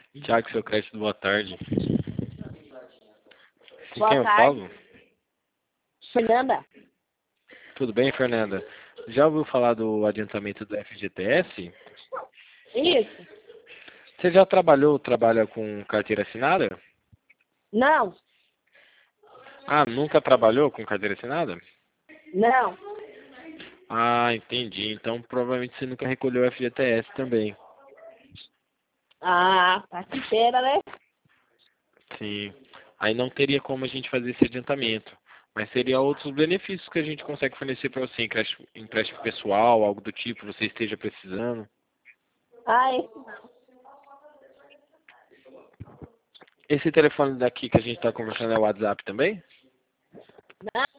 Tiago, seu crédito, boa tarde. Com Boa quem eu tarde. falo? Fernanda? Tudo bem, Fernanda? Já ouviu falar do adiantamento do FGTS? Isso? Você já trabalha com carteira assinada? Não, Ah, nunca trabalhou com carteira assinada? não. Ah, entendi. Então provavelmente você nunca recolheu o FGTS também. Ah, tá que pena, né? Sim. Aí não teria como a gente fazer esse adiantamento. Mas seria outros benefícios que a gente consegue fornecer para você, empréstimo pessoal, algo do tipo, você esteja precisando. Ah, esse Esse telefone daqui que a gente está conversando é o WhatsApp também? não.